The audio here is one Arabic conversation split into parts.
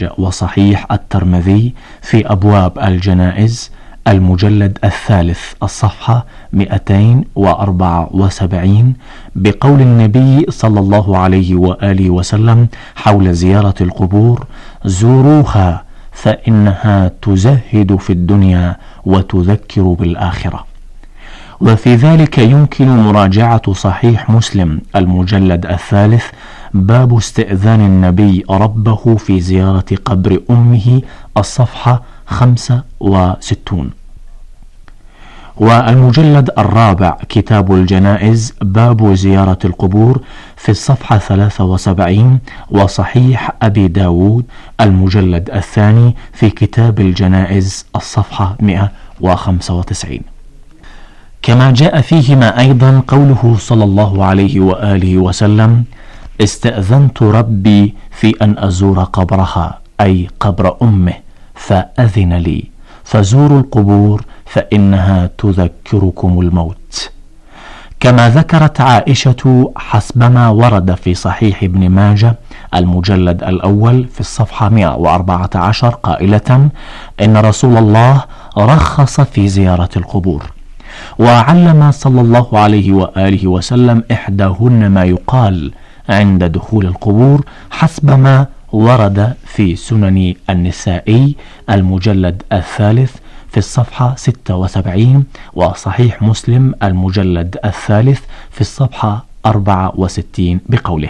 وصحيح الترمذي في أبواب الجنائز المجلد الثالث الصفحة 274 بقول النبي صلى الله عليه وآله وسلم حول زيارة القبور: زوروها فإنها تزهد في الدنيا وتذكر بالآخرة. وفي ذلك يمكن مراجعة صحيح مسلم المجلد الثالث باب استئذان النبي ربه في زيارة قبر أمه الصفحة 65، والمجلد الرابع كتاب الجنائز باب زيارة القبور في الصفحة 73، وصحيح أبي داود المجلد الثاني في كتاب الجنائز الصفحة 195. كما جاء فيهما أيضا قوله صلى الله عليه وآله وسلم: استأذنت ربي في أن أزور قبرها، أي قبر أمه، فأذن لي، فزوروا القبور فإنها تذكركم الموت. كما ذكرت عائشة حسبما ورد في صحيح ابن ماجه المجلد الأول في الصفحة 114 قائلة: إن رسول الله رخص في زيارة القبور، وعلم صلى الله عليه وآله وسلم إحداهن ما يقال عند دخول القبور حسب ما ورد في سنن النسائي المجلد الثالث في الصفحة 76، وصحيح مسلم المجلد الثالث في الصفحة 64 بقوله: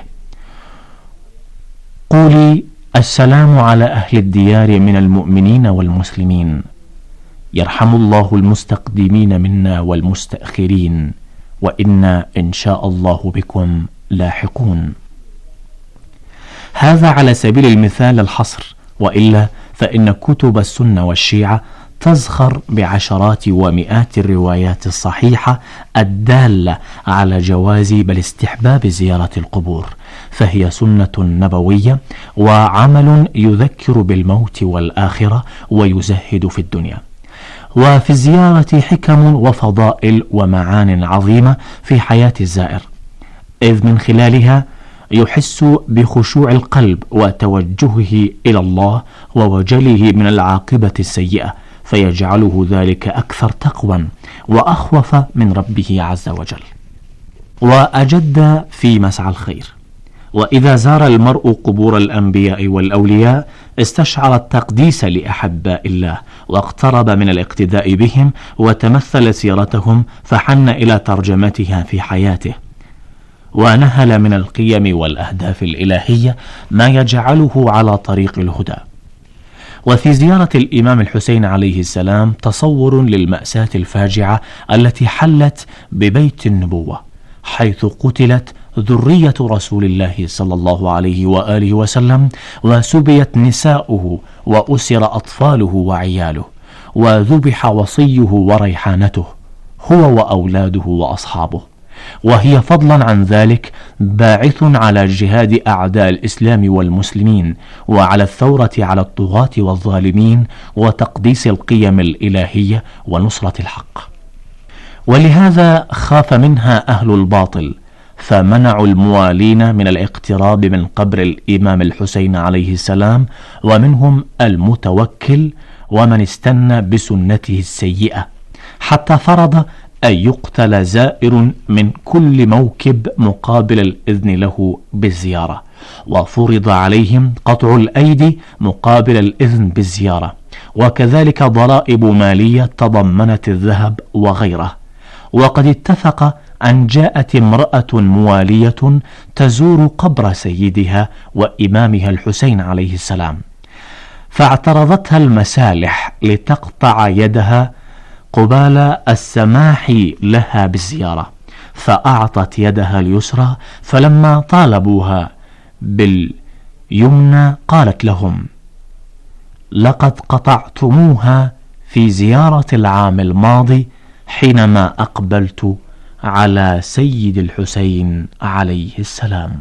قولي السلام على أهل الديار من المؤمنين والمسلمين، يرحم الله المستقدمين منا والمستأخرين، وإنا إن شاء الله بكم لاحقون. هذا على سبيل المثال الحصر، وإلا فإن كتب السنة والشيعة تزخر بعشرات ومئات الروايات الصحيحة الدالة على جواز بل استحباب زيارة القبور، فهي سنة نبوية وعمل يذكر بالموت والآخرة ويزهد في الدنيا. وفي الزيارة حكم وفضائل ومعان عظيمة في حياة الزائر، إذ من خلالها يحس بخشوع القلب وتوجهه إلى الله ووجله من العاقبة السيئة، فيجعله ذلك أكثر تقوى وأخوف من ربه عز وجل، وأجد في مسعى الخير. وإذا زار المرء قبور الأنبياء والأولياء استشعر التقديس لأحباء الله، واقترب من الاقتداء بهم وتمثل سيرتهم، فحن إلى ترجمتها في حياته، ونهل من القيم والأهداف الإلهية ما يجعله على طريق الهدى. وفي زيارة الإمام الحسين عليه السلام تصور للمأساة الفاجعة التي حلت ببيت النبوة، حيث قتلت ذرية رسول الله صلى الله عليه وآله وسلم، وسبيت نساؤه، وأسر أطفاله وعياله، وذبح وصيه وريحانته هو وأولاده وأصحابه. وهي فضلا عن ذلك باعث على جهاد أعداء الإسلام والمسلمين، وعلى الثورة على الطغاة والظالمين، وتقديس القيم الإلهية ونصرة الحق. ولهذا خاف منها أهل الباطل، فمنعوا الموالين من الاقتراب من قبر الإمام الحسين عليه السلام، ومنهم المتوكل ومن استنى بسنته السيئة، حتى فرض أن يقتل زائر من كل موكب مقابل الإذن له بالزيارة، وفرض عليهم قطع الأيدي مقابل الإذن بالزيارة، وكذلك ضرائب مالية تضمنت الذهب وغيره. وقد اتفق أن جاءت امرأة موالية تزور قبر سيدها وإمامها الحسين عليه السلام، فاعترضتها المسالح لتقطع يدها قبال السماح لها بالزيارة، فأعطت يدها اليسرى، فلما طالبوها باليمنى قالت لهم: لقد قطعتموها في زيارة العام الماضي حينما أقبلت على سيد الحسين عليه السلام.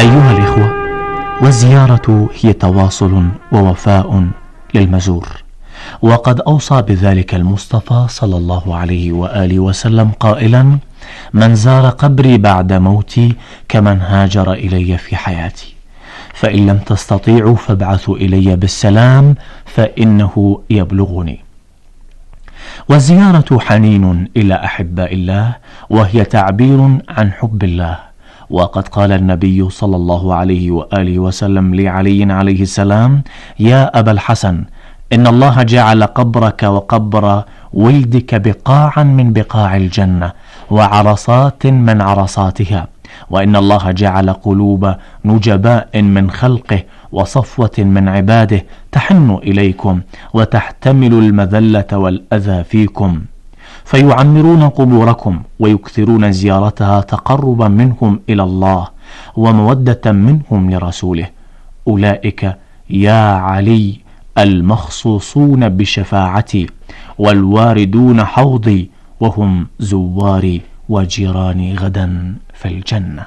أيها الإخوة، والزيارة هي تواصل ووفاء للمزور، وقد أوصى بذلك المصطفى صلى الله عليه وآله وسلم قائلا: من زار قبري بعد موتي كمن هاجر إلي في حياتي، فإن لم تستطيعوا فابعثوا إلي بالسلام فإنه يبلغني. والزيارة حنين إلى أحباء الله، وهي تعبير عن حب الله، وقد قال النبي صلى الله عليه وآله وسلم لعلي عليه السلام: يا أبا الحسن، إن الله جعل قبرك وقبر ولدك بقاعا من بقاع الجنة وعرصات من عرصاتها، وإن الله جعل قلوب نجباء من خلقه وصفوة من عباده تحن إليكم وتحتمل المذلة والأذى فيكم، فيعمرون قبوركم ويكثرون زيارتها تقربا منهم إلى الله ومودة منهم لرسوله. أولئك يا علي المخصوصون بشفاعتي والواردون حوضي، وهم زواري وجيراني غدا في الجنة.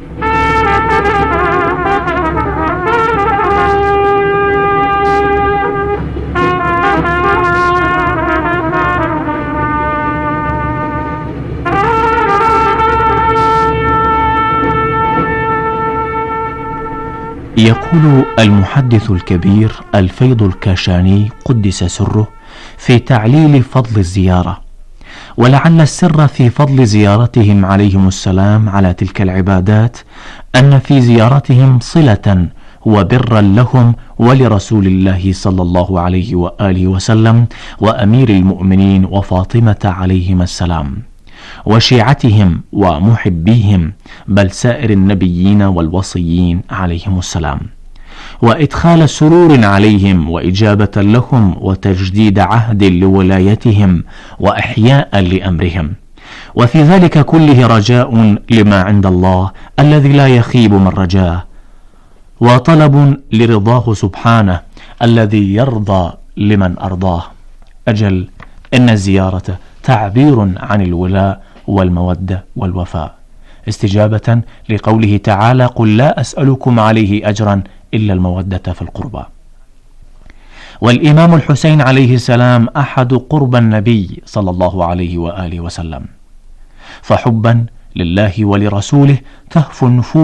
يقول المحدث الكبير الفيض الكاشاني قدس سره في تعليل فضل الزيارة: ولعل السر في فضل زيارتهم عليهم السلام على تلك العبادات أن في زيارتهم صلة وبرا لهم ولرسول الله صلى الله عليه وآله وسلم وأمير المؤمنين وفاطمة عليهما السلام وشيعتهم ومحبيهم، بل سائر النبيين والوصيين عليهم السلام، وإدخال سرور عليهم وإجابة لهم وتجديد عهد لولايتهم وإحياء لأمرهم، وفي ذلك كله رجاء لما عند الله الذي لا يخيب من رجاه، وطلب لرضاه سبحانه الذي يرضى لمن أرضاه. أجل إن الزيارة تعبير عن الولاء والمودة والوفاء، استجابة لقوله تعالى: قل لا أسألكم عليه أجرا إلا المودة في القربى. والإمام الحسين عليه السلام أحد قرب النبي صلى الله عليه وآله وسلم، فحبا لله ولرسوله تهفو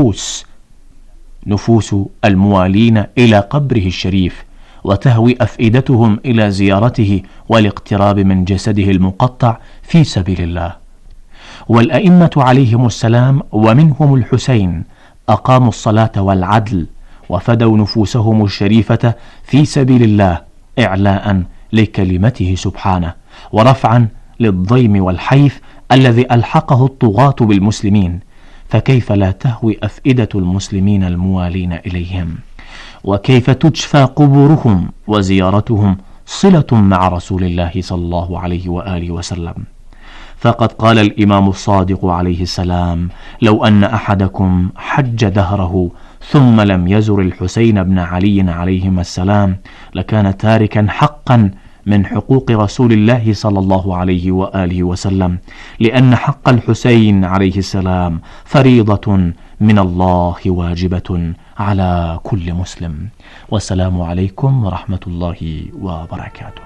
نفوس الموالين إلى قبره الشريف، وتهوي أفئدتهم إلى زيارته والاقتراب من جسده المقطع في سبيل الله. والأئمة عليهم السلام ومنهم الحسين أقاموا الصلاة والعدل وفدوا نفوسهم الشريفة في سبيل الله إعلاء لكلمته سبحانه ورفعا للضيم والحيف الذي ألحقه الطغاة بالمسلمين، فكيف لا تهوي أفئدة المسلمين الموالين إليهم؟ وكيف تجفى قبورهم وزيارتهم صلة مع رسول الله صلى الله عليه وآله وسلم؟ فقد قال الإمام الصادق عليه السلام: لو أن أحدكم حج دهره ثم لم يزر الحسين بن علي عليهما السلام لكان تاركا حقا من حقوق رسول الله صلى الله عليه وآله وسلم، لأن حق الحسين عليه السلام فريضة من الله واجبة على كل مسلم. والسلام عليكم ورحمة الله وبركاته.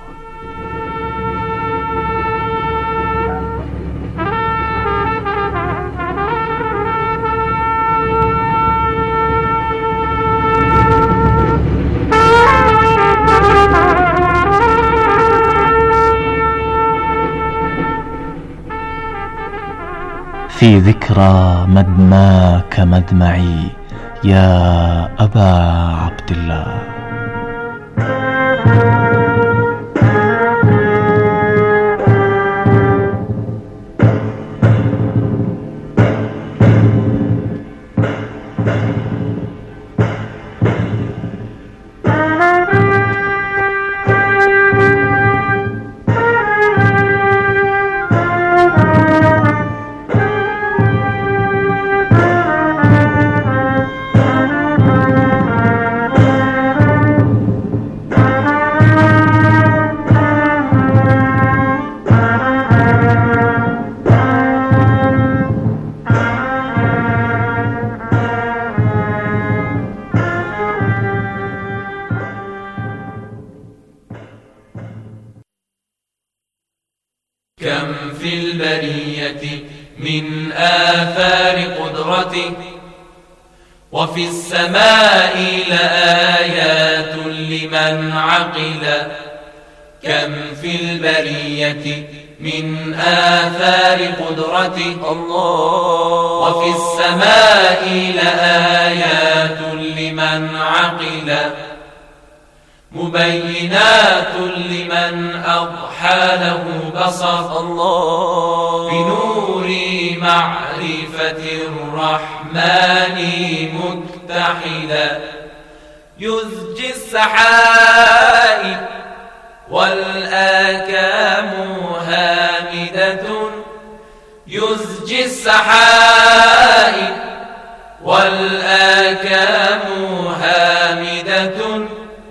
في ذكرى مدماك مدمعي يا أبا عبد الله. من آثار قدرته وفي السماء لآيات لمن عقل كم في البرية من آثار قدرته وفي السماء لآيات لمن عقل مبينات لمن أضحى له بصر بنور معرفة الرحمن مكتحلا يزجي السحائب والآكام هامدة يزجي السحائب والآكام هامدة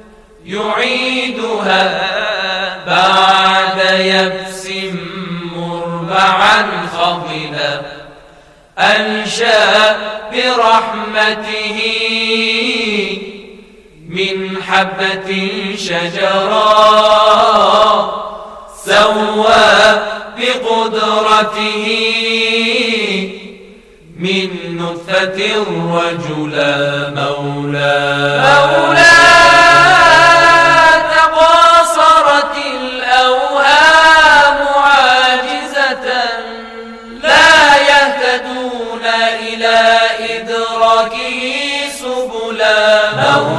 يعيدها بعد يبس مربعا خضلا أنشأ برحمته من حبة شجرا سوى بقدرته من نطفة رجلا مولا تقاصرت الأوهام عاجزة لا يهتدون إلى إدراكه سبلا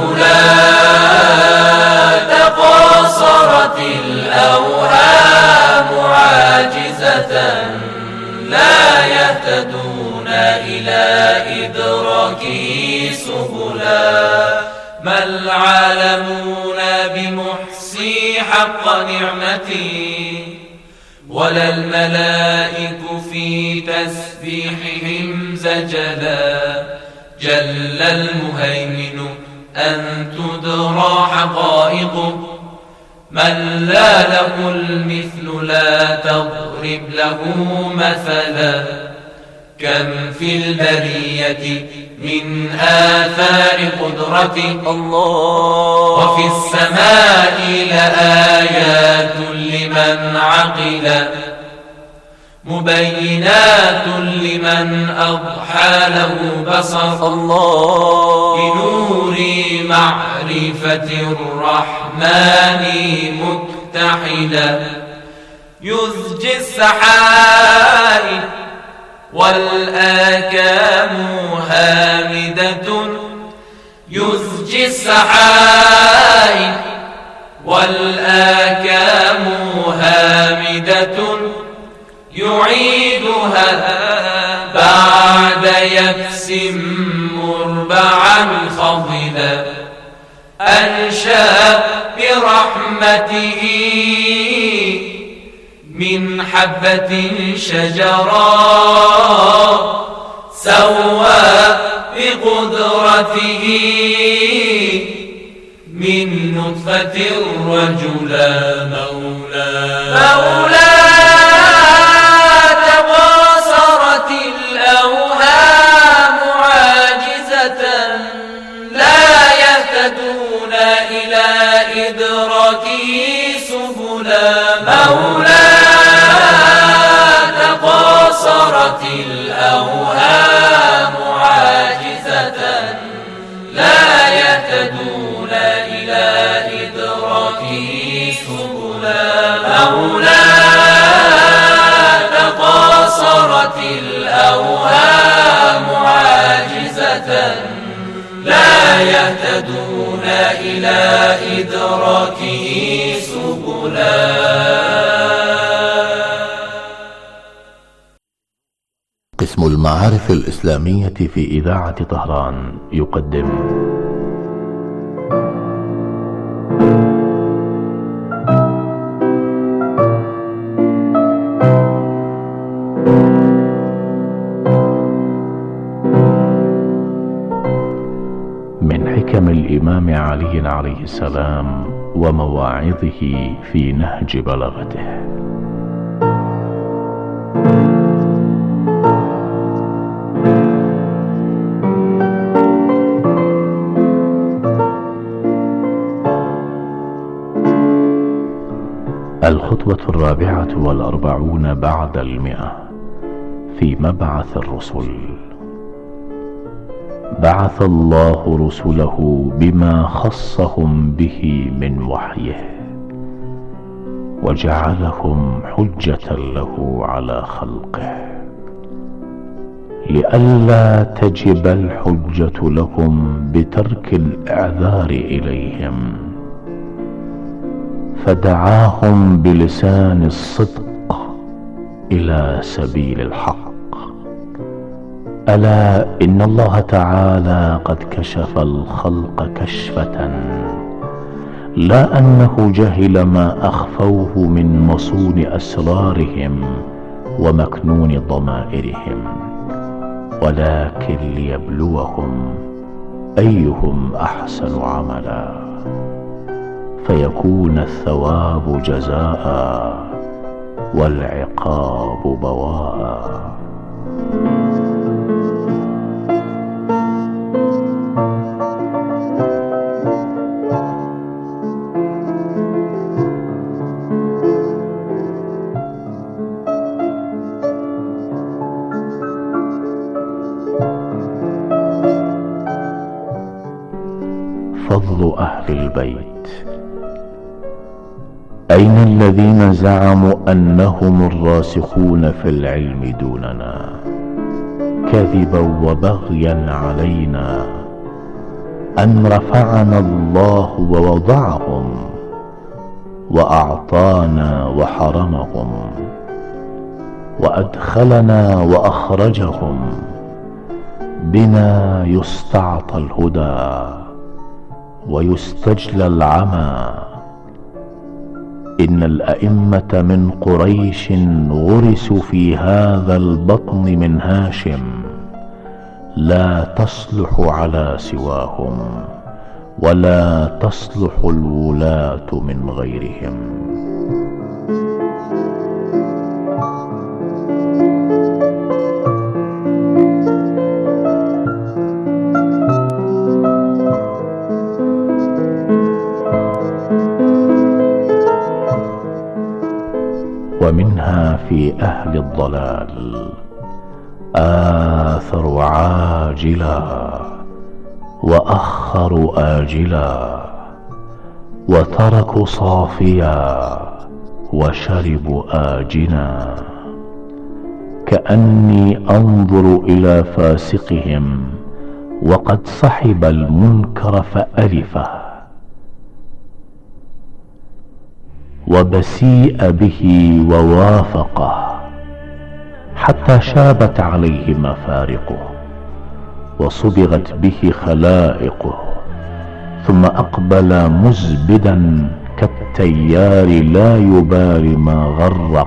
تقاصرت الأوهام عاجزة لا يهتدون إلى إدراكه سبلا ما العالمون بمحصي حق نعمتي ولا الملائك في تسبيحهم زجلا جل المهيمن أن تدرى حقائقه من لا له المثل لا تضرب له مثلا كم في البرية من آثار قدرته وفي السماء لآيات لمن عقل مبينات لمن أضحى له بصر بنور معرفة الرحمن مكتحلا يزجي السحائب والآكام هامدة يزجي السحائب والآكام هامدة يعيدها بعد يبس مربعا خضلا أنشأ برحمته من حبة شجرا سوى بقدرته من نطفة رجلا مولا تقاصرت الأوهام عاجزة لا يهتدون إلى إدراكه سبلا تقاصرت الأوهام عاجزة لا يهتدون إلى إدراكه سبلا تقاصرت الأوهام عاجزة لا يهتدون إلى إدراكه سبلا. قسم المعارف الإسلامية في إذاعة طهران يقدم من حكم الإمام علي عليه السلام ومواعظه في نهج بلاغته. الخطوة 44 بعد 100 في مبعث الرسل. بعث الله رسله بما خصهم به من وحيه، وجعلهم حجة له على خلقه، لئلا تجب الحجة لهم بترك الإعذار إليهم، فدعاهم بلسان الصدق إلى سبيل الحق. ألا إن الله تعالى قد كشف الخلق كشفة، لا أنه جهل ما أخفوه من مصون أسرارهم ومكنون ضمائرهم، ولكن ليبلوهم أيهم أحسن عملا، فيكون الثواب جزاء والعقاب بواء. فضل أهل البيت. أين الذين زعموا أنهم الراسخون في العلم دوننا، كذبا وبغيا علينا، أن رفعنا الله ووضعهم، وأعطانا وحرمهم، وأدخلنا وأخرجهم، بنا يستعطى الهدى ويستجلى العمى. إن الأئمة من قريش غرسوا في هذا البطن من هاشم، لا تصلح على سواهم، ولا تصلح الولاة من غيرهم. ومنها في أهل الضلال آثروا عاجلا وأخروا آجلا، وتركوا صافيا وشربوا آجنا، كأني أنظر إلى فاسقهم وقد صحب المنكر فألفه، وبسيء به ووافقه، حتى شابت عليه مفارقه وصبغت به خلائقه، ثم أقبل مزبدا كالتيار لا يبالي ما غرق،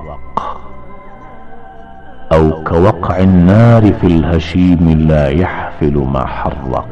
أو كوقع النار في الهشيم لا يحفل ما حرق.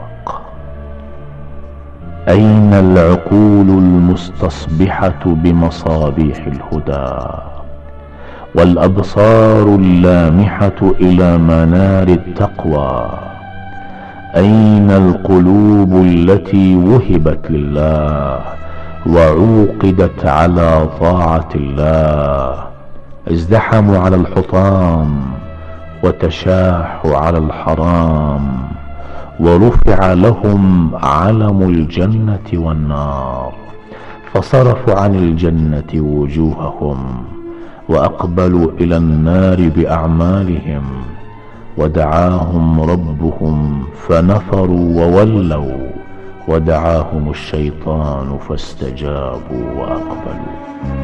أين العقول المستصبحة بمصابيح الهدى، والأبصار اللامحة إلى منار التقوى؟ أين القلوب التي وهبت لله وعوقدت على طاعة الله؟ ازدحموا على الحطام وتشاحوا على الحرام، ورفع لهم علم الجنة والنار، فصرفوا عن الجنة وجوههم وأقبلوا إلى النار بأعمالهم، ودعاهم ربهم فنفروا وولوا، ودعاهم الشيطان فاستجابوا وأقبلوا.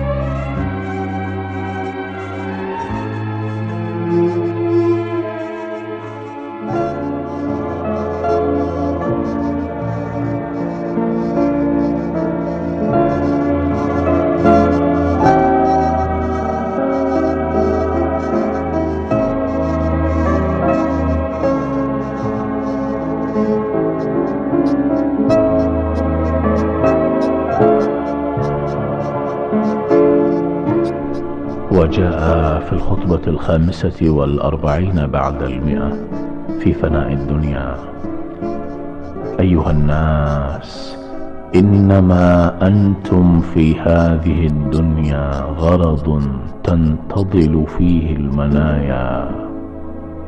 وجاء في الخطبة 45 بعد 100 في فناء الدنيا: أيها الناس، إنما أنتم في هذه الدنيا غرض تنتظل فيه المنايا،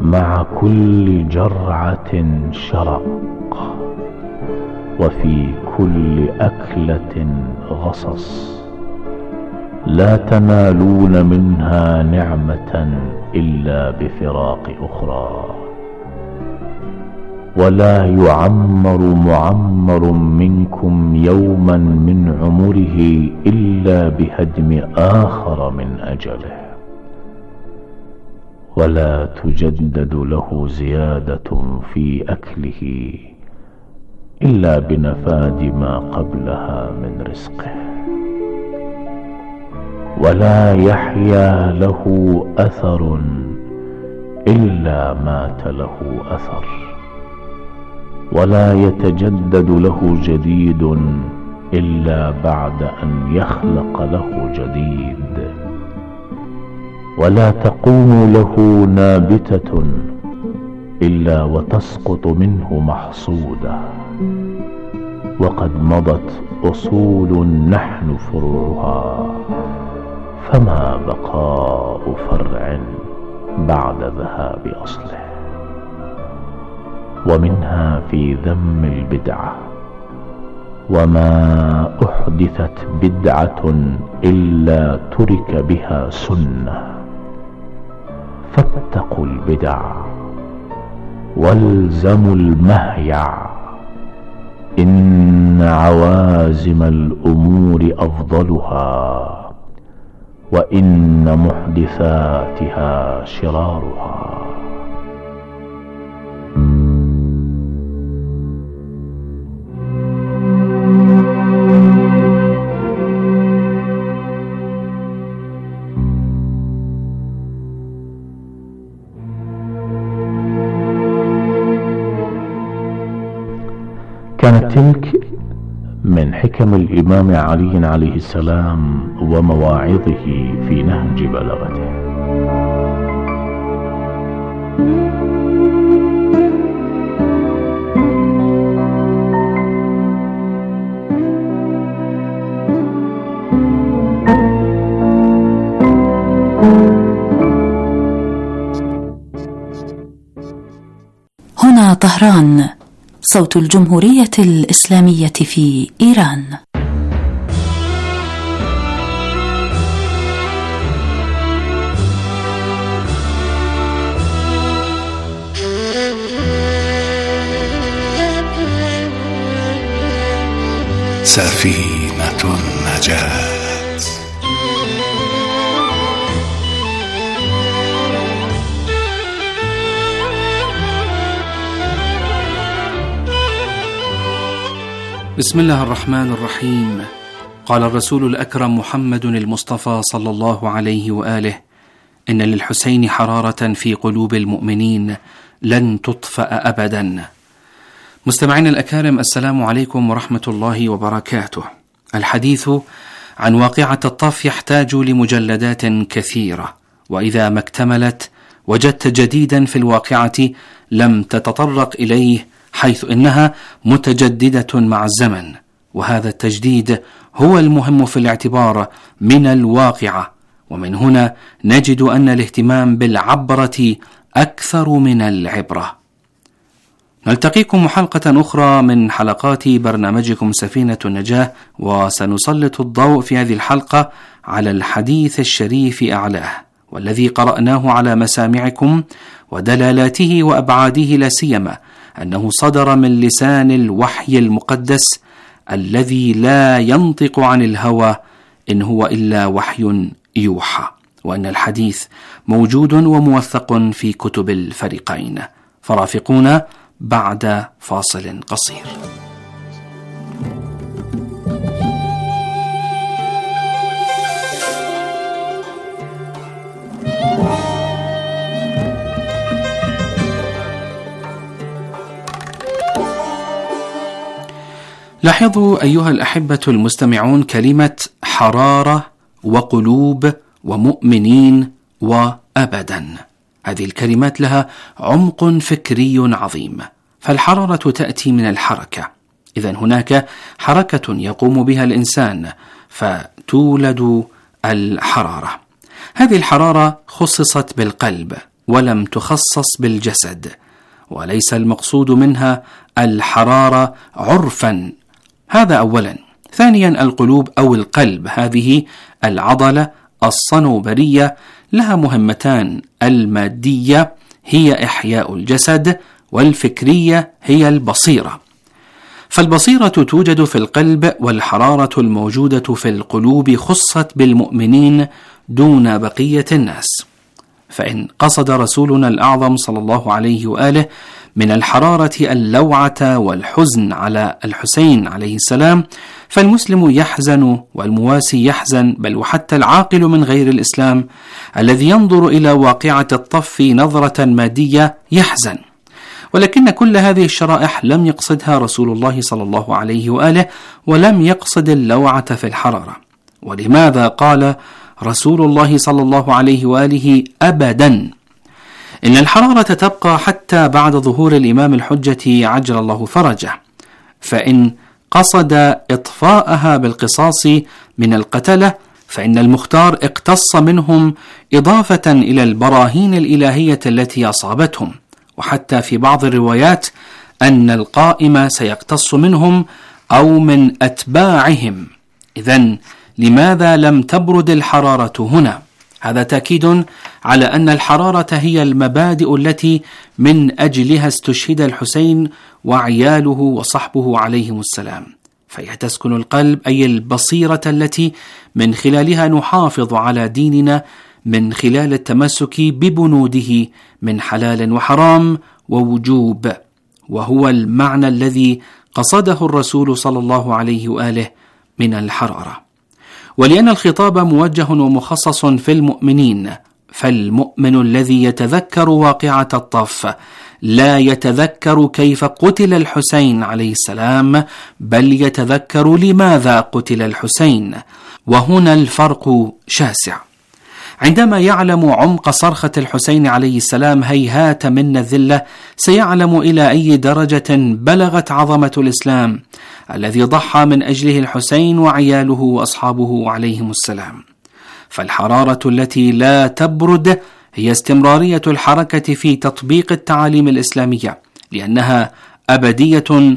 مع كل جرعة شرق، وفي كل أكلة غصص، لا تنالون منها نعمة إلا بفراق أخرى، ولا يعمر معمر منكم يوما من عمره إلا بهدم آخر من أجله، ولا تجدد له زيادة في أكله إلا بنفاد ما قبلها من رزقه، ولا يحيا له أثر إلا مات له أثر، ولا يتجدد له جديد إلا بعد أن يخلق له جديد، ولا تقوم له نابتة إلا وتسقط منه محصودة، وقد مضت أصول نحن فروعها، فما بقاء فرع بعد ذهاب أصله. ومنها في ذم البدعة، وما أحدثت بدعة إلا ترك بها سنة، فاتقوا البدع والزموا المهيع، إن عوازم الأمور أفضلها، وإن محدثاتها شرارها. كانت تلك من حكم الإمام علي عليه السلام ومواعظه في نهج بلاغته. هنا طهران، صوت الجمهورية الإسلامية في إيران. سفينة النجاة. بسم الله الرحمن الرحيم. قال الرسول الأكرم محمد المصطفى صلى الله عليه وآله: إن للحسين حرارة في قلوب المؤمنين لن تطفأ أبدا. مستمعين الأكارم، السلام عليكم ورحمة الله وبركاته. الحديث عن واقعة الطف يحتاج لمجلدات كثيرة، وإذا ما اكتملت وجدت جديدا في الواقعة لم تتطرق إليه، حيث إنها متجددة مع الزمن، وهذا التجديد هو المهم في الاعتبار من الواقعة. ومن هنا نجد أن الاهتمام بالعبرة أكثر من العبرة. نلتقيكم حلقة أخرى من حلقات برنامجكم سفينة النجاة، وسنسلط الضوء في هذه الحلقة على الحديث الشريف أعلاه، والذي قرأناه على مسامعكم، ودلالاته وأبعاده، لا سيما أنه صدر من لسان الوحي المقدس الذي لا ينطق عن الهوى، إن هو إلا وحي يوحى، وأن الحديث موجود وموثق في كتب الفريقين. فرافقونا بعد فاصل قصير. لاحظوا أيها الأحبة المستمعون كلمة حرارة وقلوب ومؤمنين وأبدا. هذه الكلمات لها عمق فكري عظيم، فالحرارة تأتي من الحركة، إذن هناك حركة يقوم بها الإنسان فتولد الحرارة. هذه الحرارة خصصت بالقلب، ولم تخصص بالجسد، وليس المقصود منها الحرارة عرفا. هذا أولا. ثانيا، القلوب أو القلب هذه العضلة الصنوبرية لها مهمتان: المادية هي إحياء الجسد، والفكرية هي البصيرة. فالبصيرة توجد في القلب، والحرارة الموجودة في القلوب خصت بالمؤمنين دون بقية الناس. فإن قصد رسولنا الأعظم صلى الله عليه وآله من الحرارة اللوعة والحزن على الحسين عليه السلام، فالمسلم يحزن والمواسي يحزن، بل وحتى العاقل من غير الإسلام الذي ينظر إلى واقعة الطف نظرة مادية يحزن. ولكن كل هذه الشرائح لم يقصدها رسول الله صلى الله عليه وآله، ولم يقصد اللوعة في الحرارة. ولماذا قال رسول الله صلى الله عليه وآله أبدا؟ إن الحرارة تبقى حتى بعد ظهور الإمام الحجة عجل الله فرجه، فإن قصد إطفاءها بالقصاص من القتلة فإن المختار اقتص منهم إضافة إلى البراهين الإلهية التي أصابتهم، وحتى في بعض الروايات أن القائم سيقتص منهم أو من أتباعهم. إذن لماذا لم تبرد الحرارة هنا؟ هذا تأكيد على أن الحرارة هي المبادئ التي من أجلها استشهد الحسين وعياله وصحبه عليهم السلام، فهي تسكن القلب، أي البصيرة التي من خلالها نحافظ على ديننا، من خلال التمسك ببنوده من حلال وحرام ووجوب، وهو المعنى الذي قصده الرسول صلى الله عليه وآله من الحرارة. ولأن الخطاب موجه ومخصص في المؤمنين، فالمؤمن الذي يتذكر واقعة الطف لا يتذكر كيف قتل الحسين عليه السلام، بل يتذكر لماذا قتل الحسين، وهنا الفرق شاسع. عندما يعلم عمق صرخة الحسين عليه السلام هيهات من الذلة، سيعلم إلى أي درجة بلغت عظمة الإسلام الذي ضحى من أجله الحسين وعياله وأصحابه عليهم السلام. فالحرارة التي لا تبرد هي استمرارية الحركة في تطبيق التعاليم الإسلامية، لأنها أبدية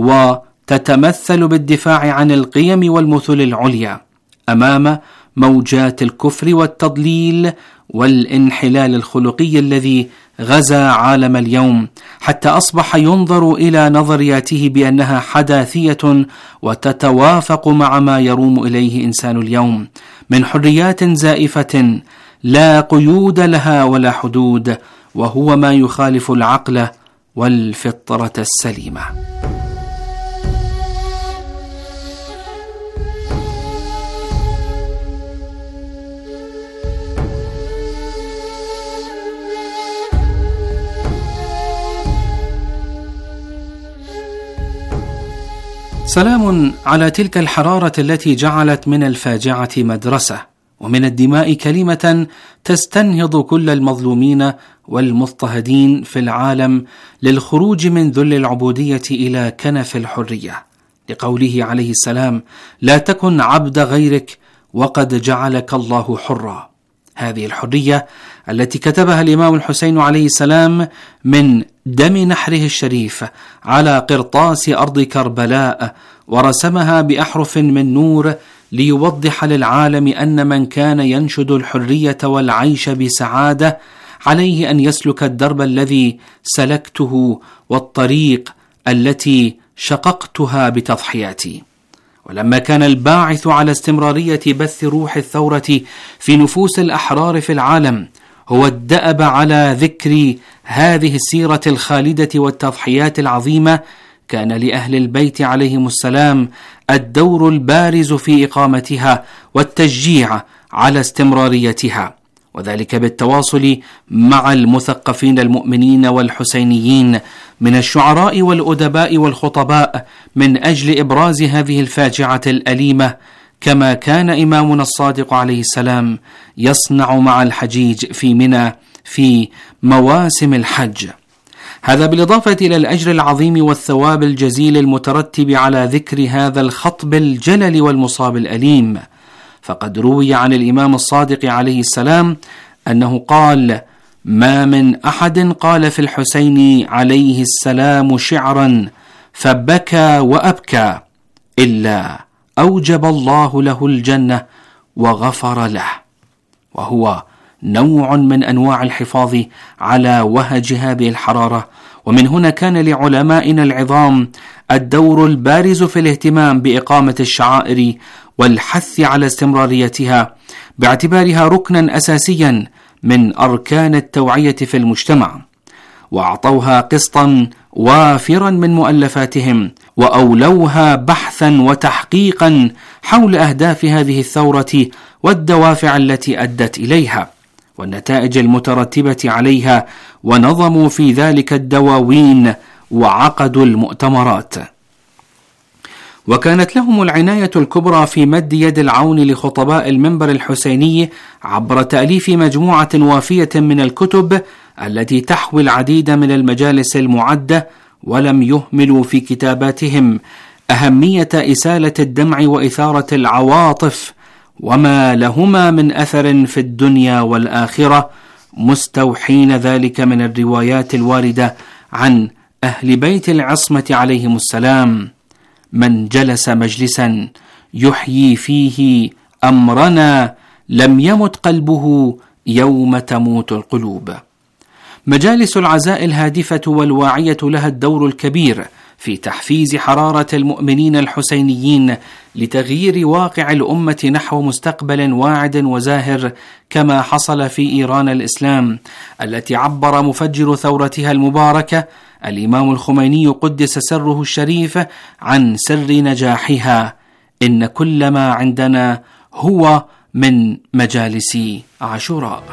وتتمثل بالدفاع عن القيم والمثل العليا أمام موجات الكفر والتضليل والانحلال الخلقي الذي غزا عالم اليوم، حتى أصبح ينظر إلى نظرياته بأنها حداثية وتتوافق مع ما يروم إليه إنسان اليوم من حريات زائفة لا قيود لها ولا حدود، وهو ما يخالف العقل والفطرة السليمة. سلام على تلك الحرارة التي جعلت من الفاجعة مدرسة، ومن الدماء كلمة تستنهض كل المظلومين والمضطهدين في العالم للخروج من ذل العبودية إلى كنف الحرية، لقوله عليه السلام: لا تكن عبد غيرك وقد جعلك الله حرا. هذه الحرية التي كتبها الإمام الحسين عليه السلام من دم نحره الشريف على قرطاس أرض كربلاء، ورسمها بأحرف من نور ليوضح للعالم أن من كان ينشد الحرية والعيش بسعادة عليه أن يسلك الدرب الذي سلكته والطريق التي شققتها بتضحياتي. ولما كان الباعث على استمرارية بث روح الثورة في نفوس الأحرار في العالم هو الدأب على ذكر هذه السيرة الخالدة والتضحيات العظيمة، كان لأهل البيت عليهم السلام الدور البارز في إقامتها والتشجيع على استمراريتها، وذلك بالتواصل مع المثقفين المؤمنين والحسينيين من الشعراء والأدباء والخطباء من أجل إبراز هذه الفاجعة الأليمة، كما كان إمامنا الصادق عليه السلام يصنع مع الحجيج في منى في مواسم الحج. هذا بالإضافة إلى الأجر العظيم والثواب الجزيل المترتب على ذكر هذا الخطب الجلل والمصاب الأليم. فقد روي عن الإمام الصادق عليه السلام أنه قال: ما من أحد قال في الحسين عليه السلام شعرا فبكى وأبكى إلا أوجب الله له الجنة وغفر له، وهو نوع من أنواع الحفاظ على وهج هذه الحرارة. ومن هنا كان لعلمائنا العظام الدور البارز في الاهتمام بإقامة الشعائر والحث على استمراريتها، باعتبارها ركنا أساسيا من أركان التوعية في المجتمع، وأعطوها قسطا وافرا من مؤلفاتهم، وأولوها بحثا وتحقيقا حول أهداف هذه الثورة والدوافع التي أدت إليها والنتائج المترتبة عليها، ونظموا في ذلك الدواوين وعقدوا المؤتمرات. وكانت لهم العناية الكبرى في مد يد العون لخطباء المنبر الحسيني عبر تأليف مجموعة وافية من الكتب التي تحوي العديد من المجالس المعدة، ولم يهملوا في كتاباتهم أهمية إسالة الدمع وإثارة العواطف وما لهما من أثر في الدنيا والآخرة، مستوحين ذلك من الروايات الواردة عن أهل بيت العصمة عليهم السلام: من جلس مجلسا يحيي فيه أمرنا لم يمت قلبه يوم تموت القلوب. مجالس العزاء الهادفة والواعية لها الدور الكبير في تحفيز حرارة المؤمنين الحسينيين لتغيير واقع الأمة نحو مستقبل واعد وزاهر، كما حصل في إيران الإسلام التي عبر مفجر ثورتها المباركة الإمام الخميني قدس سره الشريف عن سر نجاحها: إن كل ما عندنا هو من مجالس عاشوراء.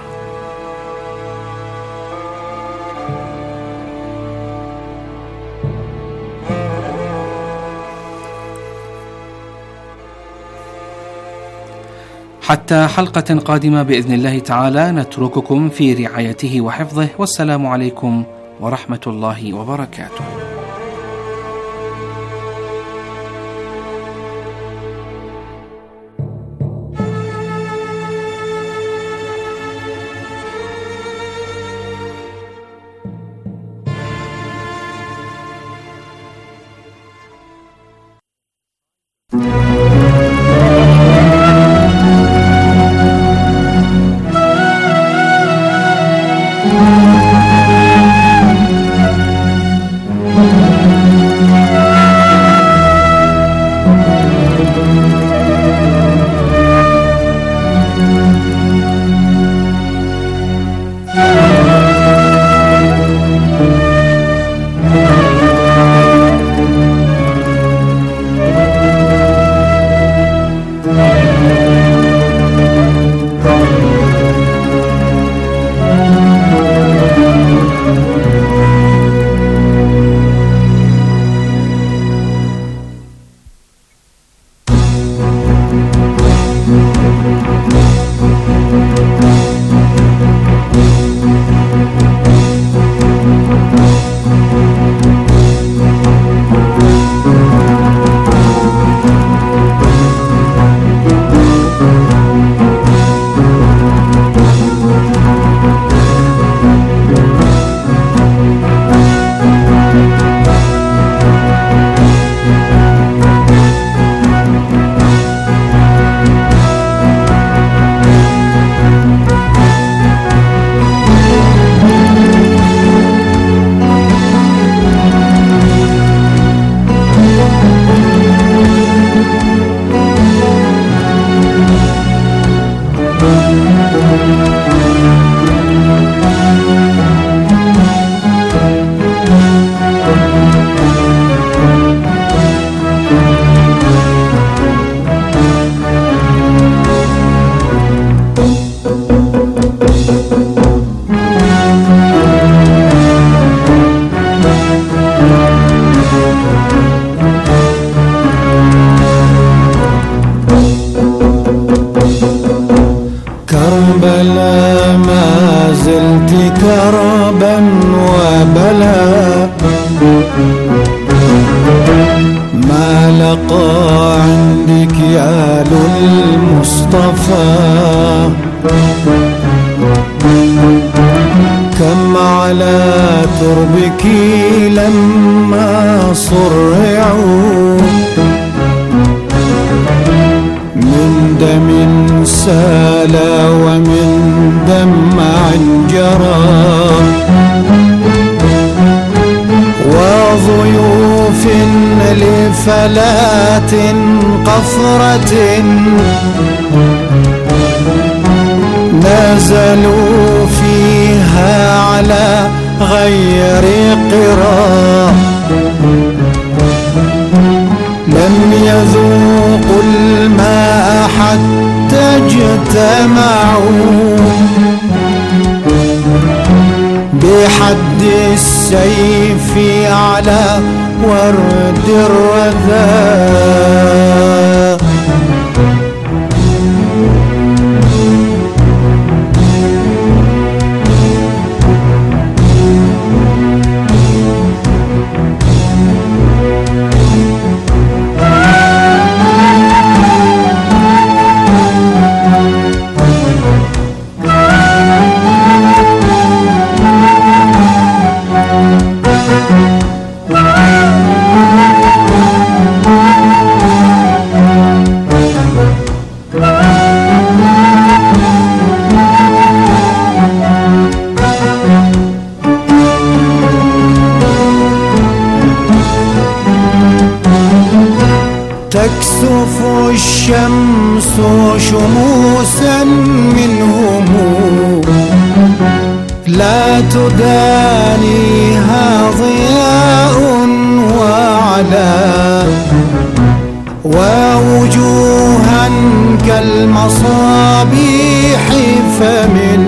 حتى حلقة قادمة بإذن الله تعالى، نترككم في رعايته وحفظه، والسلام عليكم ورحمة الله وبركاته. كربلاء ما زلت كربا وبلاء، ما لقى عندك يا المصطفى تربكي لما صرعوا من دم سال ومن دمع جرى وضيوف لفلات قفرة نزلوا فيها على غير قرى لم يذوقوا الماء حتى اجتمعوا بحد السيف على ورد الرذاذ تكسف الشمس شموسا منهم لا تدانيها ضياء وعلا ووجوها كالمصابيح فمن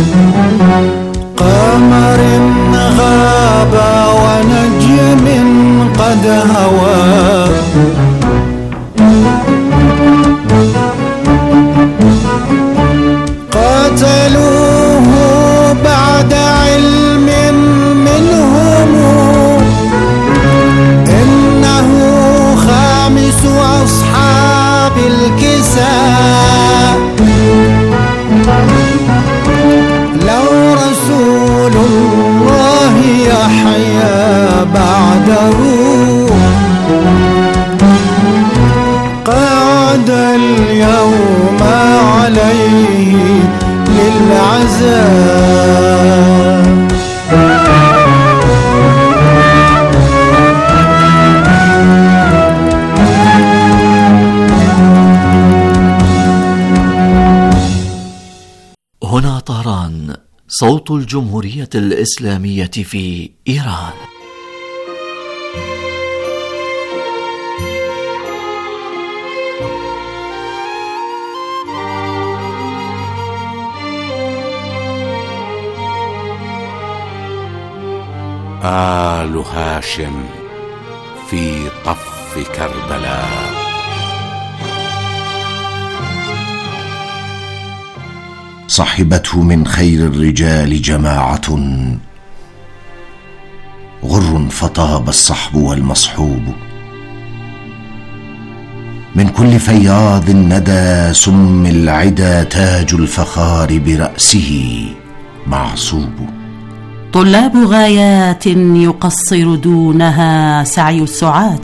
قمر غاب ونجم قد هوى قتلوه بعد علم منهم إنه خامس أصحاب الكساء لو رسول الله يحيا بعده قعد اليوم عليه للعذاب هنا طهران، صوت الجمهورية الإسلامية في إيران. آل هاشم في طف كربلاء. صحبته من خير الرجال جماعة غر فطاب الصحب والمصحوب من كل فياض الندى سم العدا تاج الفخار برأسه معصوب طلاب غايات يقصر دونها سعي السعاة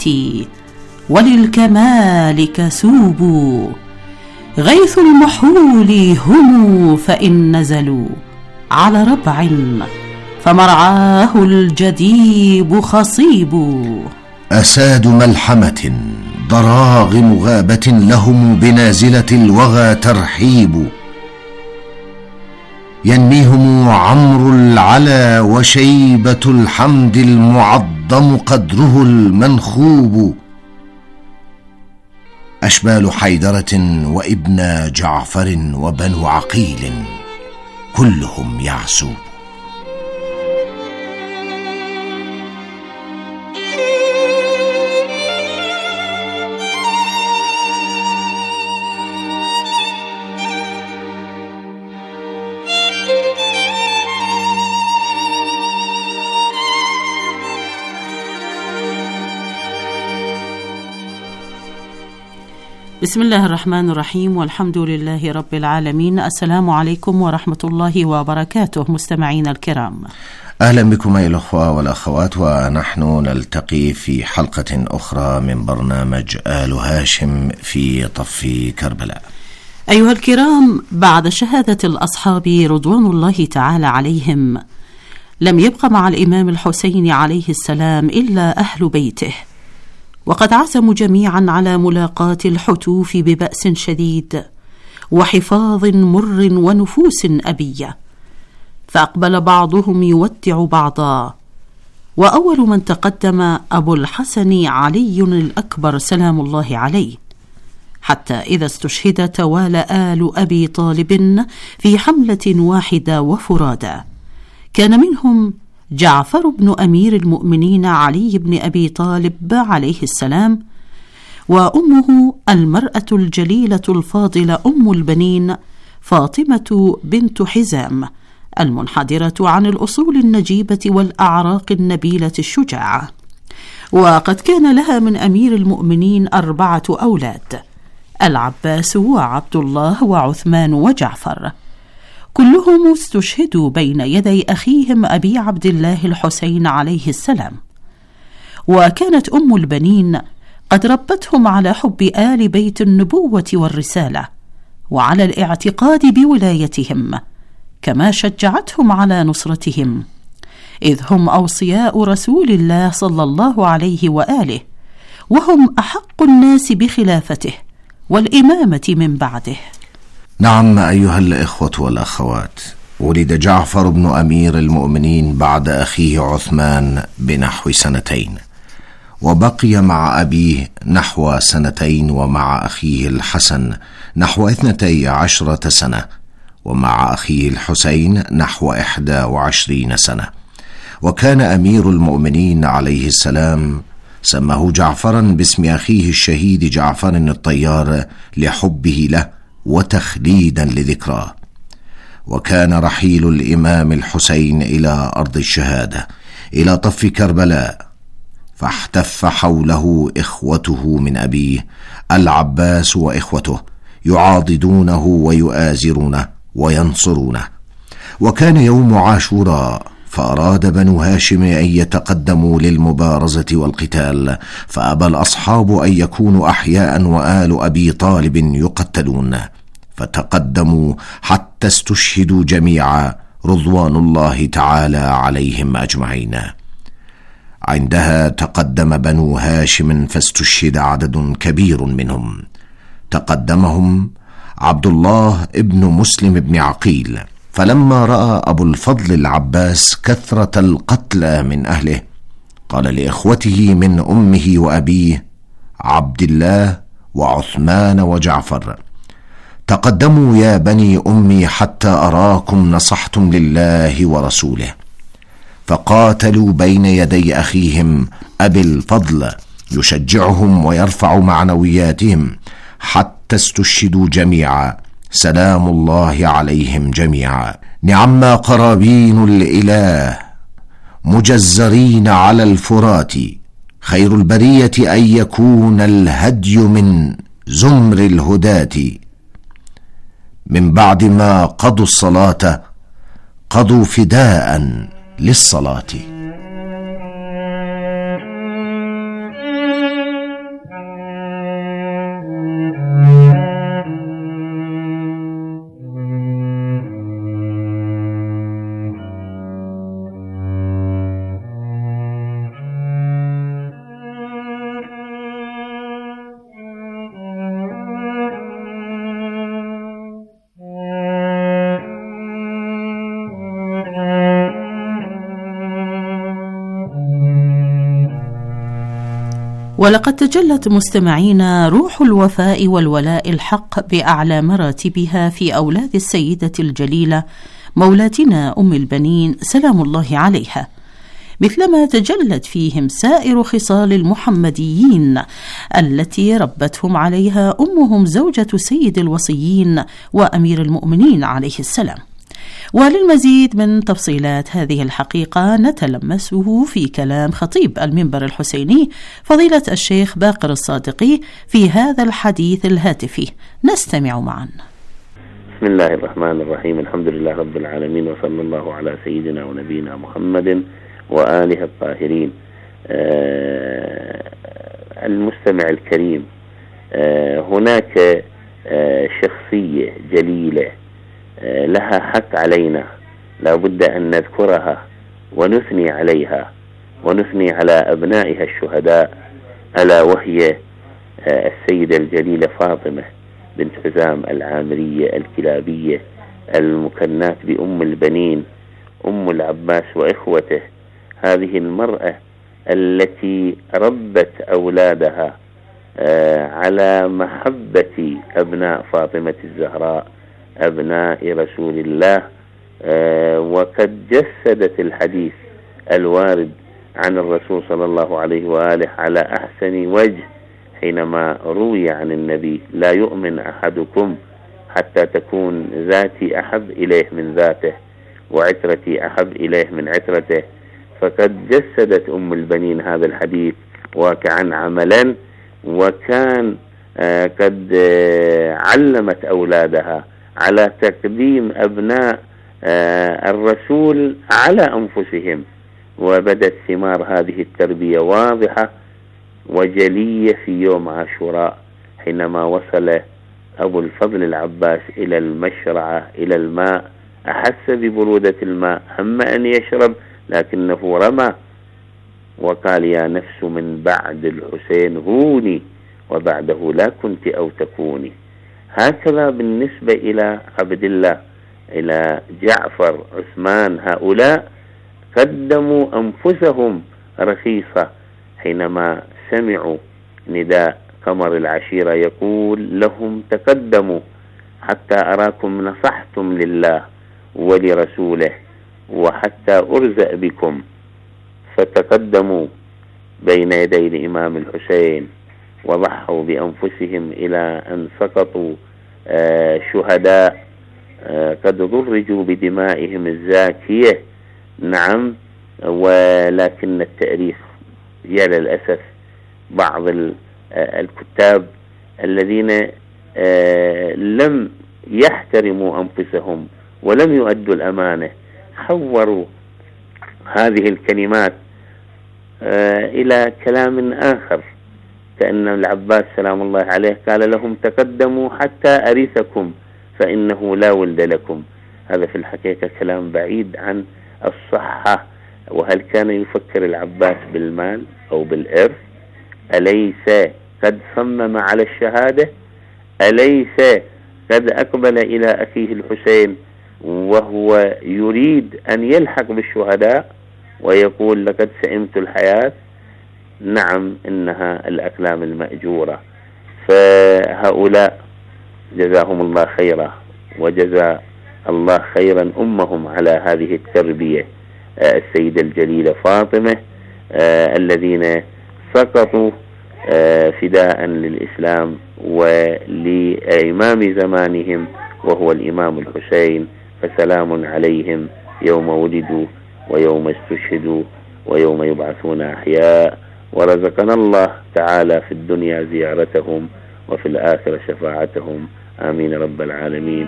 وللكمال كسوب غيث المحول هم فإن نزلوا على ربع فمرعاه الجديب خصيب أساد ملحمة ضراغم غابة لهم بنازلة الوغى ترحيب ينميهم عمرو العلا وشيبة الحمد المعظم قدره المنخوب أشبال حيدرة وابن جعفر وبنو عقيل كلهم يعسوب بسم الله الرحمن الرحيم والحمد لله رب العالمين. السلام عليكم ورحمة الله وبركاته مستمعين الكرام، أهلا بكم أيها الأخوة والأخوات، ونحن نلتقي في حلقة أخرى من برنامج آل هاشم في طف كربلاء. أيها الكرام، بعد شهادة الأصحاب رضوان الله تعالى عليهم، لم يبق مع الإمام الحسين عليه السلام إلا أهل بيته، وقد عزموا جميعا على ملاقاة الحتوف ببأس شديد وحفاظ مر ونفوس أبية. فأقبل بعضهم يودع بعضا، وأول من تقدم أبو الحسن علي الأكبر سلام الله عليه، حتى إذا استشهد توالى آل أبي طالب في حملة واحدة وفرادى. كان منهم جعفر بن أمير المؤمنين علي بن أبي طالب عليه السلام، وأمه المرأة الجليلة الفاضلة أم البنين فاطمة بنت حزام، المنحدرة عن الأصول النجيبة والأعراق النبيلة الشجاعة. وقد كان لها من أمير المؤمنين 4 أولاد: العباس وعبد الله وعثمان وجعفر، كلهم استشهدوا بين يدي أخيهم أبي عبد الله الحسين عليه السلام. وكانت أم البنين قد ربتهم على حب آل بيت النبوة والرسالة، وعلى الاعتقاد بولايتهم، كما شجعتهم على نصرتهم، إذ هم أوصياء رسول الله صلى الله عليه وآله، وهم أحق الناس بخلافته والإمامة من بعده. نعم أيها الإخوة والأخوات، ولد جعفر بن أمير المؤمنين بعد أخيه عثمان بنحو 2 وبقي مع أبيه نحو 2 ومع أخيه الحسن نحو 12 سنة، ومع أخيه الحسين نحو 21 سنة. وكان أمير المؤمنين عليه السلام سماه جعفرا باسم أخيه الشهيد جعفر الطيار لحبه له وتخليدا لذكراه. وكان رحيل الإمام الحسين إلى أرض الشهادة إلى طف كربلاء، فاحتف حوله إخوته من أبيه العباس وإخوته يعاضدونه ويؤازرونه وينصرونه. وكان يوم عاشوراء، فأراد بنو هاشم أن يتقدموا للمبارزة والقتال، فأبى الأصحاب أن يكونوا أحياء وآل أبي طالب يقتلون، فتقدموا حتى استشهدوا جميعا رضوان الله تعالى عليهم أجمعين. عندها تقدم بنو هاشم فاستشهد عدد كبير منهم. تقدمهم عبد الله ابن مسلم بن عقيل، فلما رأى أبو الفضل العباس كثرة القتلى من أهله، قال لإخوته من أمه وأبيه عبد الله وعثمان وجعفر: تقدموا يا بني أمي حتى أراكم نصحتم لله ورسوله. فقاتلوا بين يدي أخيهم أبي الفضل يشجعهم ويرفع معنوياتهم حتى استشهدوا جميعا سلام الله عليهم جميعا. نعم قرابين الإله مجزرين على الفرات، خير البرية أن يكون الهدي من زمر الهداة. من بعد ما قضوا الصلاة قضوا فداء للصلاة. ولقد تجلت مستمعينا روح الوفاء والولاء الحق بأعلى مراتبها في أولاد السيدة الجليلة مولاتنا أم البنين سلام الله عليها، مثلما تجلت فيهم سائر خصال المحمديين التي ربتهم عليها أمهم زوجة سيد الوصيين وأمير المؤمنين عليه السلام. وللمزيد من تفصيلات هذه الحقيقة نتلمسه في كلام خطيب المنبر الحسيني فضيلة الشيخ باقر الصادقي في هذا الحديث الهاتفي، نستمع معا. بسم الله الرحمن الرحيم. الحمد لله رب العالمين، وصلى الله على سيدنا ونبينا محمد وآله الطاهرين. المستمع الكريم، هناك شخصية جليلة لها حق علينا، لا بد أن نذكرها ونثني عليها ونثني على أبنائها الشهداء، ألا وهي السيدة الجليلة فاطمة بنت حزام العامرية الكلابية المكناة بأم البنين، أم العباس وإخوته. هذه المرأة التي ربت أولادها على محبة أبناء فاطمة الزهراء أبناء رسول الله، وقد جسدت الحديث الوارد عن الرسول صلى الله عليه وآله على أحسن وجه حينما روي عن النبي: لا يؤمن أحدكم حتى تكون ذاتي أحب إليه من ذاته وعترتي أحب إليه من عترته. فقد جسدت أم البنين هذا الحديث واقعا عملا، وكان قد علمت أولادها على تقديم أبناء الرسول على أنفسهم، وبدت ثمار هذه التربية واضحة وجلية في يوم عاشوراء حينما وصل أبو الفضل العباس إلى المشرعة إلى الماء، أحس ببرودة الماء، هم أن يشرب لكنه رمى وقال: يا نفس من بعد الحسين هوني وبعده لا كنت أو تكوني. هكذا بالنسبة إلى عبد الله، إلى جعفر، عثمان، هؤلاء قدموا أنفسهم رخيصة حينما سمعوا نداء قمر العشيرة يقول لهم: تقدموا حتى أراكم نصحتم لله ولرسوله وحتى أرزق بكم. فتقدموا بين يدي الإمام الحسين وضحوا بأنفسهم إلى أن سقطوا شهداء قد ضرجوا بدمائهم الزاكية. نعم، ولكن التاريخ يا للأسف بعض الكتاب الذين لم يحترموا أنفسهم ولم يؤدوا الأمانة حوروا هذه الكلمات إلى كلام آخر، كأن العباس سلام الله عليه قال لهم: تقدموا حتى أرثكم فإنه لا ولد لكم. هذا في الحقيقة كلام بعيد عن الصحة. وهل كان يفكر العباس بالمال أو بالإرث؟ أليس قد صمم على الشهادة؟ أليس قد أقبل إلى أخيه الحسين وهو يريد أن يلحق بالشهداء ويقول: لقد سئمت الحياة؟ نعم، إنها الأقلام المأجورة. فهؤلاء جزاهم الله خيرا، وجزا الله خيرا أمهم على هذه التربية، السيدة الجليلة فاطمة، الذين سقطوا فداء للإسلام ولإمام زمانهم وهو الإمام الحسين. فسلام عليهم يوم ولدوا ويوم استشهدوا ويوم يبعثون أحياء، ورزقنا الله تعالى في الدنيا زيارتهم وفي الآخرة شفاعتهم، آمين رب العالمين.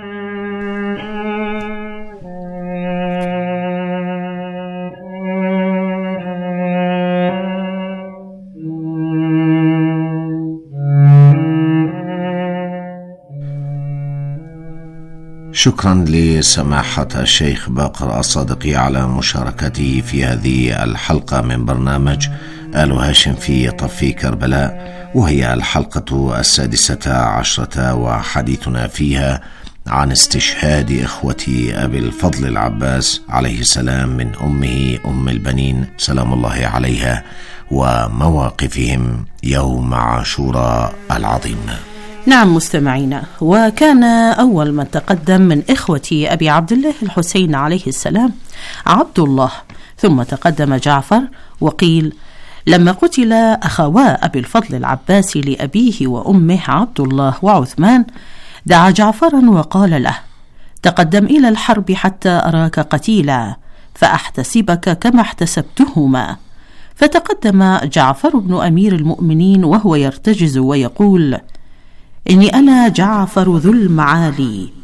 شكرا لسماحة الشيخ باقر الصادقي على مشاركته في هذه الحلقة من برنامج آل هاشم في طف كربلاء، وهي الحلقة 16 وحديثنا فيها عن استشهاد إخوة أبي الفضل العباس عليه السلام من أمه أم البنين سلام الله عليها ومواقفهم يوم عاشوراء العظيم. نعم مستمعينا، وكان أول من تقدم من إخوة أبي عبد الله الحسين عليه السلام عبد الله، ثم تقدم جعفر، وقيل لما قتل أخوا أبي الفضل العباس لأبيه وأمه عبد الله وعثمان دعا جعفرا وقال له: تقدم إلى الحرب حتى أراك قتيلا فأحتسبك كما احتسبتهما. فتقدم جعفر بن أمير المؤمنين وهو يرتجز ويقول: إني أنا جعفر ذو المعالي،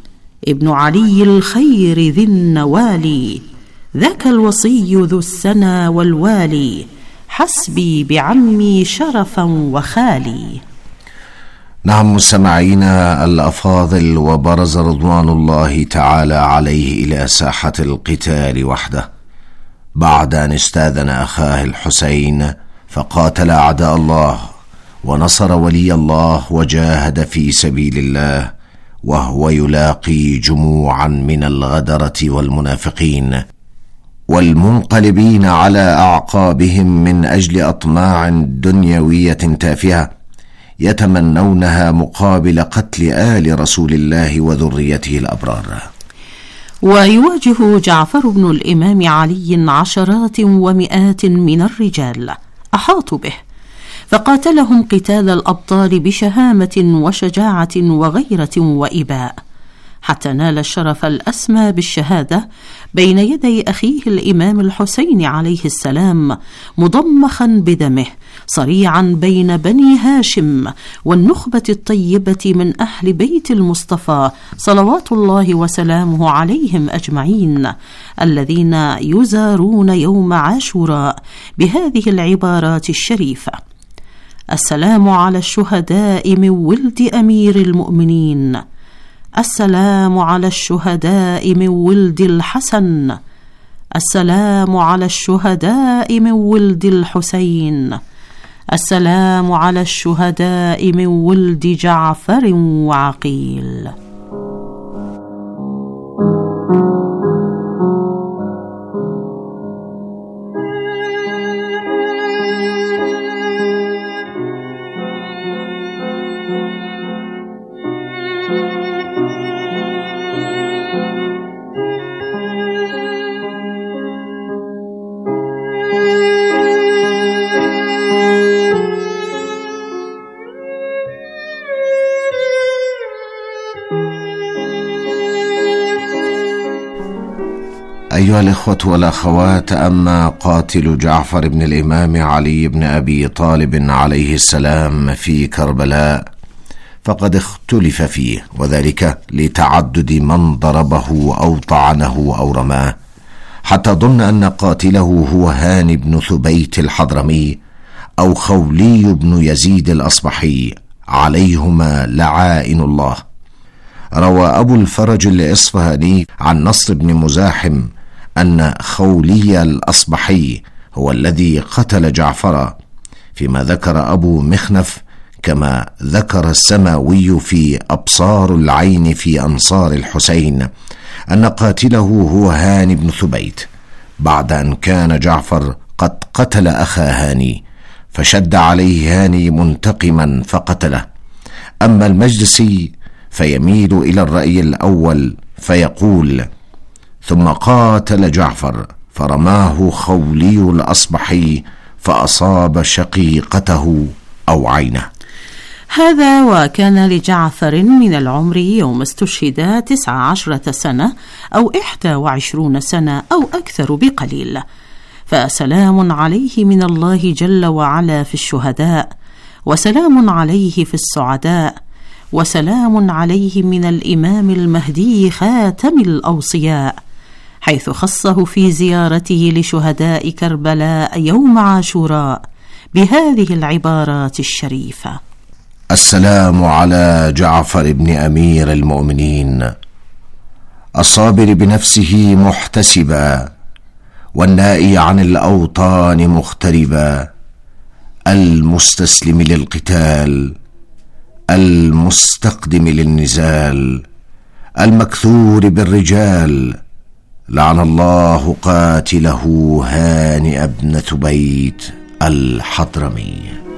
ابن علي الخير ذي النوالي، ذاك الوصي ذو السنا والوالي، حسبي بعمي شرفا وخالي. نعم مستمعينا الأفاضل، وبرز رضوان الله تعالى عليه إلى ساحة القتال وحده بعد أن استاذن أخاه الحسين، فقاتل أعداء الله ونصر ولي الله وجاهد في سبيل الله، وهو يلاقي جموعا من الغدرة والمنافقين والمنقلبين على أعقابهم من أجل أطماع دنيوية تافهة يتمنونها مقابل قتل آل رسول الله وذريته الأبرار. ويواجه جعفر بن الإمام علي عشرات ومئات من الرجال أحاطوا به، فقاتلهم قتال الأبطال بشهامة وشجاعة وغيرة وإباء، حتى نال الشرف الأسمى بالشهادة بين يدي أخيه الإمام الحسين عليه السلام، مضمخا بدمه صريعا بين بني هاشم والنخبة الطيبة من أهل بيت المصطفى صلوات الله وسلامه عليهم أجمعين، الذين يزارون يوم عاشوراء بهذه العبارات الشريفة: السلام على الشهداء من ولد أمير المؤمنين، السلام على الشهداء من ولد الحسن، السلام على الشهداء من ولد الحسين، السلام على الشهداء من ولد جعفر وعقيل. أيها الإخوة والأخوات، أما قاتل جعفر بن الإمام علي بن أبي طالب عليه السلام في كربلاء فقد اختلف فيه، وذلك لتعدد من ضربه أو طعنه أو رماه، حتى ظن أن قاتله هو هاني بن ثبيت الحضرمي أو خولي بن يزيد الأصبحي عليهما لعائن الله. روى أبو الفرج الإصفهاني عن نصر بن مزاحم أن خولي الأصبحي هو الذي قتل جعفر، فيما ذكر أبو مخنف كما ذكر السماوي في أبصار العين في أنصار الحسين أن قاتله هو هاني بن ثبيت، بعد أن كان جعفر قد قتل أخا هاني، فشد عليه هاني منتقما فقتله. أما المجلسي فيميل إلى الرأي الأول فيقول: ثم قاتل جعفر فرماه خولي الأصبحي فأصاب شقيقته أو عينه. هذا وكان لجعفر من العمر يوم استشهد 19 سنة أو 21 سنة أو أكثر بقليل، فسلام عليه من الله جل وعلا في الشهداء، وسلام عليه في السعداء، وسلام عليه من الإمام المهدي خاتم الأوصياء، حيث خصه في زيارته لشهداء كربلاء يوم عاشوراء بهذه العبارات الشريفة: السلام على جعفر بن أمير المؤمنين، الصابر بنفسه محتسبا، والنائي عن الأوطان مغتربا، المستسلم للقتال، المستقدم للنزال، المكثور بالرجال، لعن الله قاتله هانئ بن ثبيت الحضرمي.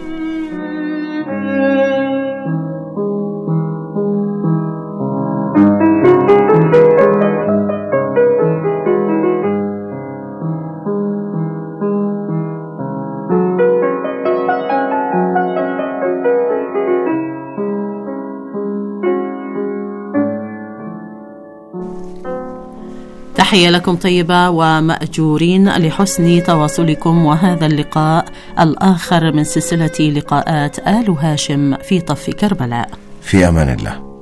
تحية لكم طيبة ومأجورين لحسن تواصلكم، وهذا اللقاء الآخر من سلسلة لقاءات آل هاشم في طف كربلاء. في أمان الله.